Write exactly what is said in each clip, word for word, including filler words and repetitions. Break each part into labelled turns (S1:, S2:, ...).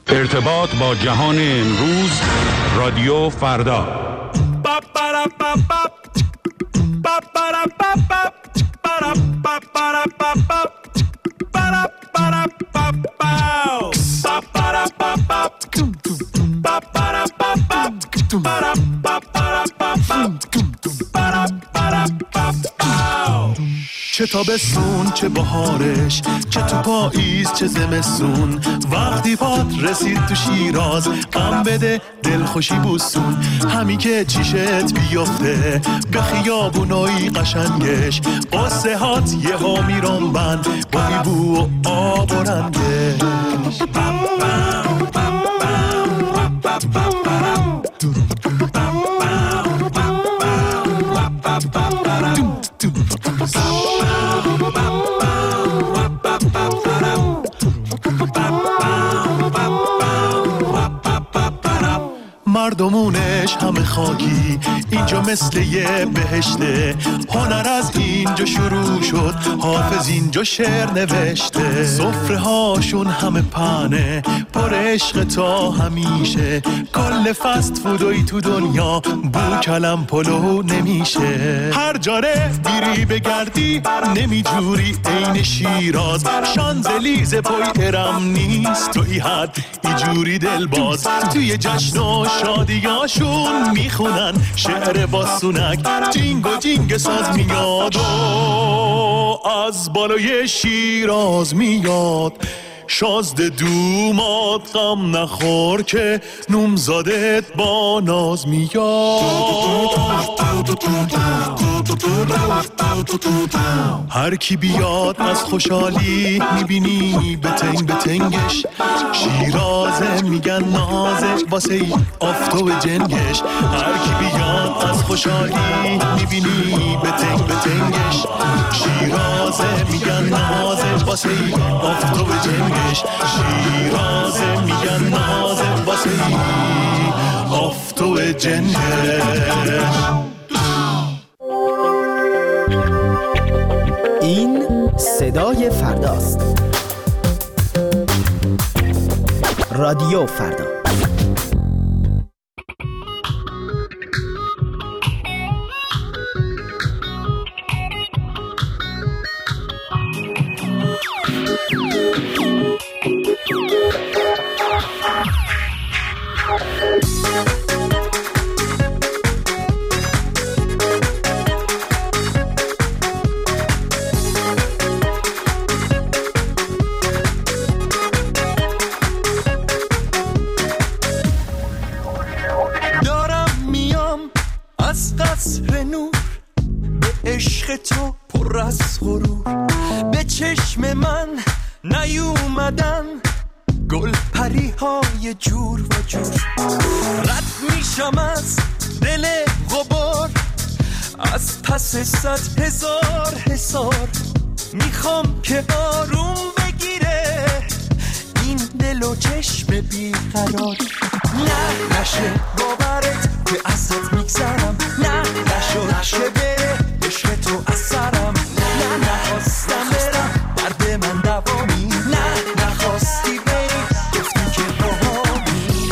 S1: ارتباط با جهان امروز، رادیو فردا.
S2: چه تابستون چه بهارش، چه تو پاییز چه زمستون، وقتی پات رسید تو شیراز غم بده دل خوشی بوسون. همین که چیشت بیفته به خیابونای قشنگش، قصه هات یه ها میرون بند با بو و آب و رنگش. مردمونش همه خاکی، اینجا مثل یه بهشته. هنر از اینجا شروع شد، حافظ اینجا شعر نوشته. سفره هاشون همه پنه پر عشق تا همیشه. کل فست فودوی تو دنیا بو کلم پلو نمیشه. هر جاره بیری بگردی نمیجوری عین شیراز. شانزلیز پای ارم نیست توی حد ایجوری دلباز. توی جشن و شادیاشون میخونن شعر باسونک، جینگ و جینگ ساز میاد و از بالای شیراز میاد. شازده دومات غم نخور که نومزادت با ناز میاد. هر کی بیاد از خوشحالی میبینی بتنگ بتنگش. شیرازه میگن نازه واسه ای آفتو جنگش. هر کی بیاد از خوشحالی میبینی بتنگ بتنگش. شیرازه میگن نازه واسه ای آفتو جنگش. شیرازه میگن نازه واسه ای آفتو جنگش.
S3: این صدای فرداست. رادیو فردا.
S4: تو پر از غرور به چشم من نیومدن گل پری های جور و جور. رد میشم از دل غبار از پس صد هزار حصار. میخوام که آروم بگیره این دل و چشم بیقرار. نه نشه باورت که ازت میگذرم. نه نشو نشه بره عشق تو از سرم. نه نخواستم برم درد من دوامی. نه نخواستی بری گفتی که باهامی.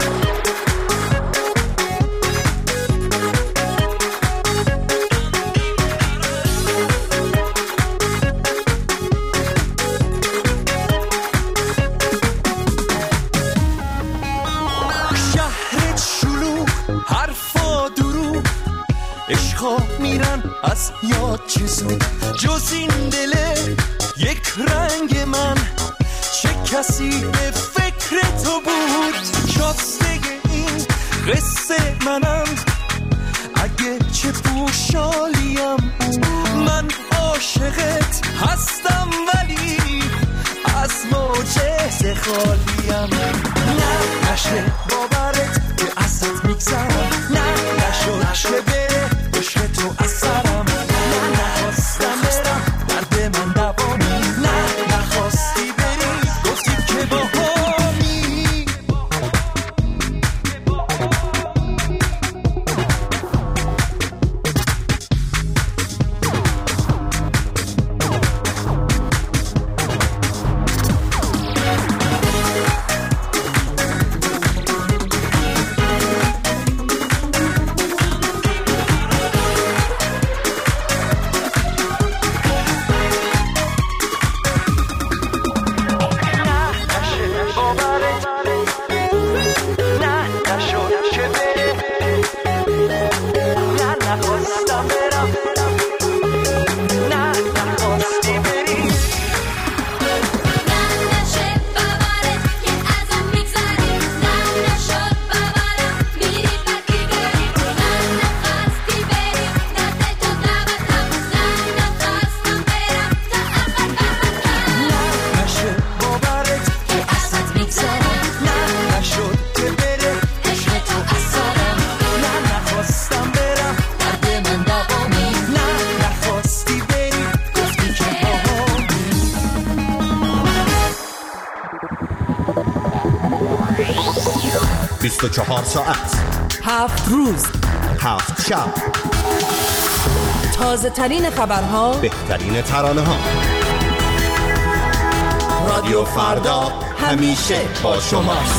S4: شهرت شلوغ حرفا دروغ عشقا میرن از یاد چه زود. جز این دله یک رنگ من چه کسی به فکر تو بود. شاسته این قصه منم اگه چه پوشالیم. من عاشقت هستم ولی از معجزه خالیم. نه نشه باورت که ازت میگذرم. نه نشو نشه بره عشق تو از سرم. نه نخواستم برم درد من دوامی. نه نخواستی بری گفتی که باهامی.
S5: بیست و چهار ساعت،
S6: هفت روز،
S5: هفت شب،
S6: تازه ترین خبرها،
S5: بهترین ترانه ها. رادیو فردا همیشه با شماست.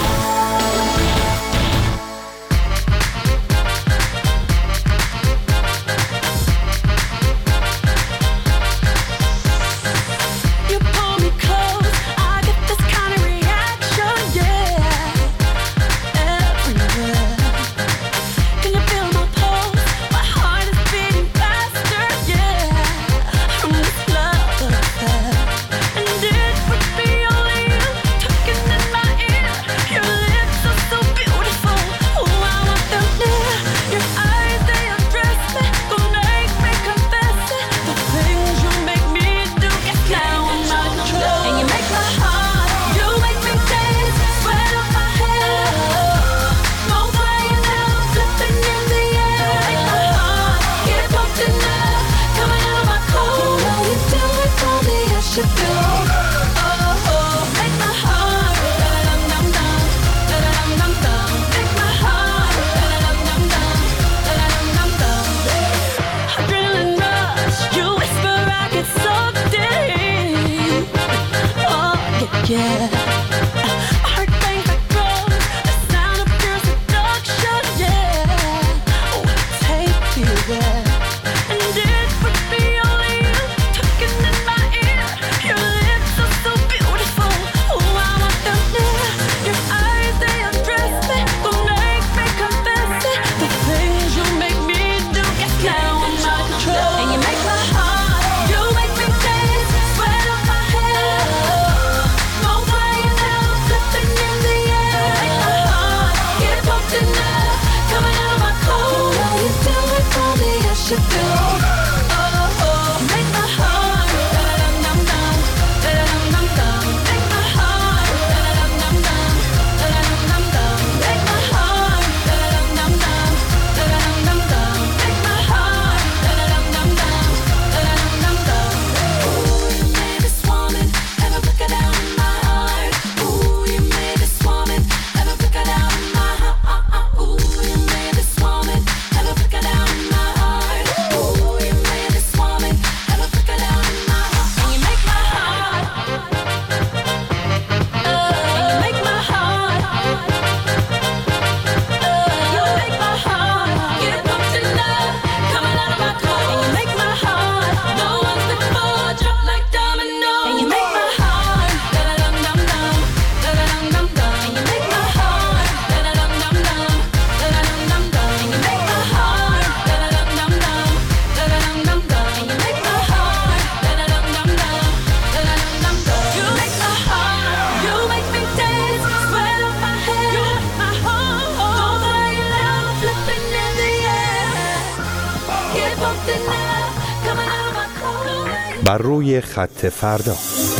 S7: بر روی خط فردا.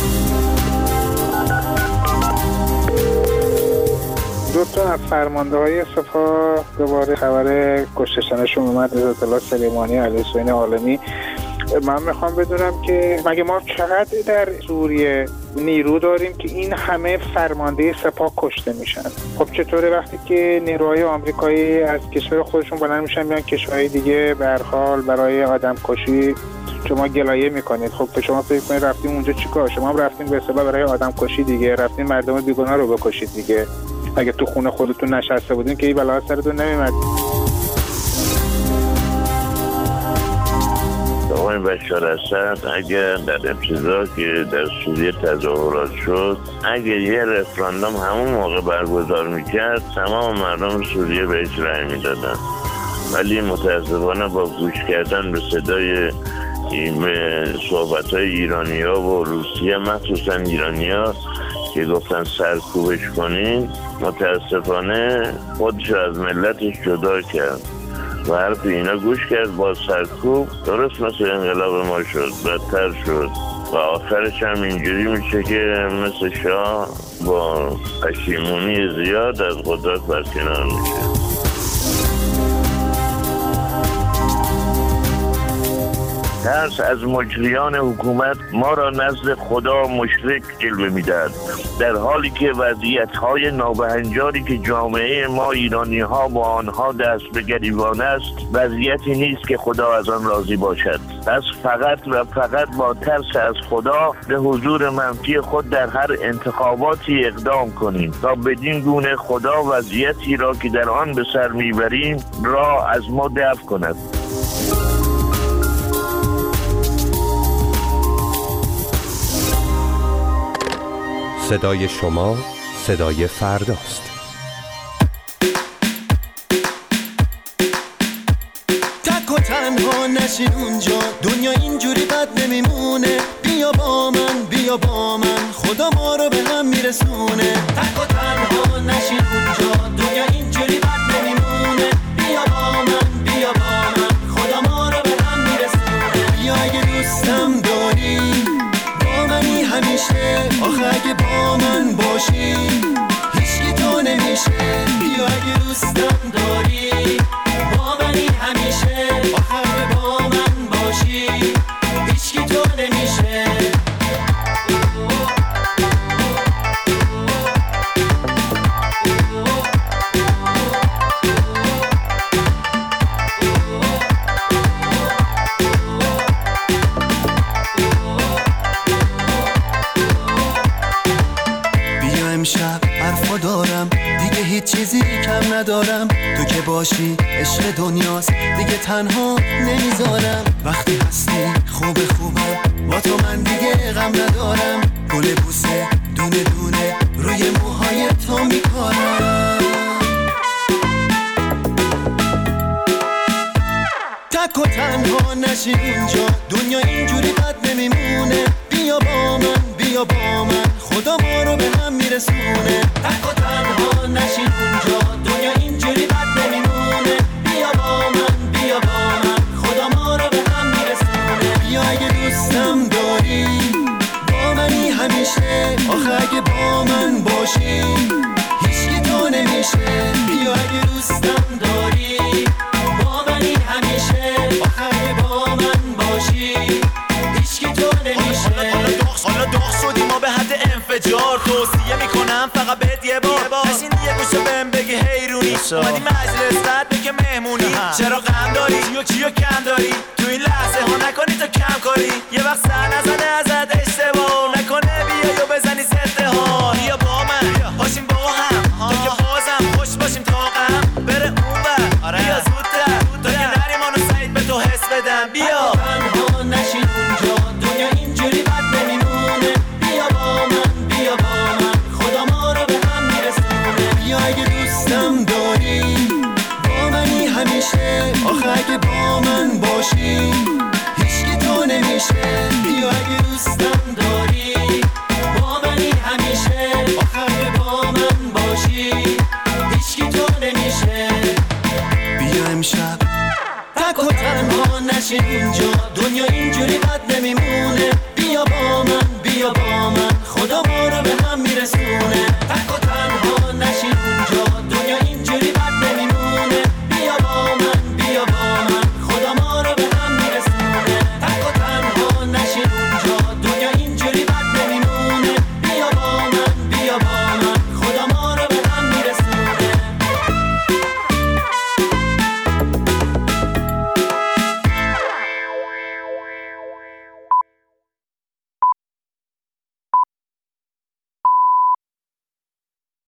S8: دو تا از فرمانده‌های سپاه دوباره خبر کشتشنشون اومد از اطلاع سلیمانی علی حسین عالمی. من میخوام بدونم که مگه ما چقدر در سوریه نیرو داریم که این همه فرمانده سپاه کشته میشن؟ خب چطوره وقتی که نیروهای آمریکایی از کشور خودشون بلند میشن میان کشورهای دیگه به هر حال برای آدم کشی شما گلایه میکنید؟ خب شما فکر کنید رفتیم اونجا چیکار؟ شما هم رفتین به اصطلاح برای آدم کشی دیگه، رفتین مردم بیگناه رو بکشید دیگه. اگه تو خونه خودتون نشسته بودین که این بلا سرتون نمیومد.
S9: آقای بشار اسد اگر در ابتدا که در سوریه تظاهرات شد، اگر یه رفراندوم همون موقع برگزار میکرد تمام مردم سوریه بهش رأی میدادن، ولی متاسفانه با گوش کردن به صدای صحبت‌های ایرانی‌ها و روسیه، مخصوصا ایرانی‌ها که گفتن سرکوبش کنین، متاسفانه خودش از ملتش جدا کرد و حرف اینا گوش کرد. با سرکوب درست مثل انقلاب ما شد، بدتر شد و آخرش هم اینجوری میشه که مثل شاه با پشیمونی زیاد از قدرت برکنار میشه. ترس از مجریان حکومت ما را نزد خدا مشرک جلوه می‌دهد، در حالی که وضعیت‌های نابهنجاری که جامعه ما ایرانی‌ها با آنها دست به گریبان است وضعیتی نیست که خدا از آن راضی باشد. پس فقط و فقط با ترس از خدا به حضور منفی خود در هر انتخاباتی اقدام کنیم تا بدین گونه خدا وضعیتی را که در آن به سر میبریم را از ما دفع کند.
S7: صدای شما صدای فرداست.
S10: تک و تنها نشین اونجا، دنیا اینجوری بد نمیمونه. بیا با من، بیا با من، خدا ما رو به هم میرسونه. تک و تنها نشین اونجا، دنیا اینجوری بد نمیمونه. بیا با من، بیا با من، خدا ما رو به هم میرسونه. بیا اگه دوستم داری با منی همیشه، آخه اگه با من باشی هیچکی تو نمیشه. بیا اگه دوستم داری با منی همیشه، آخه اگه با من باشی هیچکی تو نمیشه. دارم دیگه هیچ چیزی کم ندارم، تو که باشی عشق دنیاست دیگه تنها نمیذارم. وقتی هستی خوب خوبم با تو من دیگه غم ندارم. گل بوسه دونه دونه روی موهای تو میکارم. تک و تنها نشین اونجا، دنیا اینجوری بد نمیمونه. بیا با من، بیا با من، خدا ما رو به هم میرسونه. تک و تنها نشین اونجا، دنیا اینجوری بد نمیمونه. بیا با من، بیا با من، خدا ما رو به هم میرسونه. بیا اگه دوستم داری با منی همیشه، آخه اگه با من باشی هیچکی تو نمیشه. بیا اگه دوستم داری با منی همیشه، آخه اگه با من باشی هیچکی تو نمیشه.
S11: حالا داغ شدی ما به حد انفجار، توصیه میکنم فقط بهت یه بار بشین یه گوشه بهم بگی حیرونی اومدی مجلس رد بگه مهمونی. چرا غم داری کیو کیو کم داری تو این لحظه ها، نکنی تو کم کاری یه وقت سر نزنه ازت اشتباه نکنه. بیا یا بزنی زده ها، بیا با من باشیم با هم تا که بازم خوش باشیم تا غم بره اون بر. بیا زودتر تا که نریم آنو سعید به تو حس بدم. بیا
S10: تنها نشین اونجا، دنیا اینجوری بد نمیمونه. بیا با من، بیا با من، خدا ما رو به هم میرسونه. بیا اگه دوستم داری با منی همیشه، آخه اگه با من باشی هیچکی تو نمیشه. بیا اگه دوستم داری با منی همیشه، آخه اگه با من باشی هیچکی تو نمیشه. بیا امشب تک و تنها نشین اونجا،